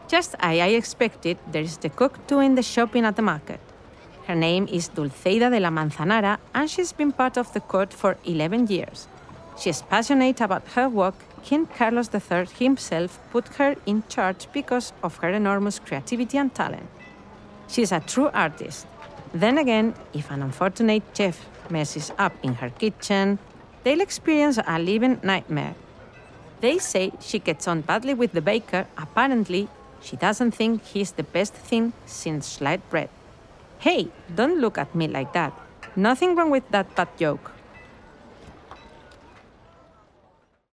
Just as I expected, there is the cook doing the shopping at the market. Her name is Dulceida de la Manzanara, and she's been part of the court for 11 years. She is passionate about her work. King Carlos III himself put her in charge because of her enormous creativity and talent. She is a true artist. Then again, if an unfortunate chef messes up in her kitchen, they'll experience a living nightmare. They say she gets on badly with the baker. Apparently, she doesn't think he's the best thing since sliced bread. Hey, don't look at me like that. Nothing wrong with that bad joke.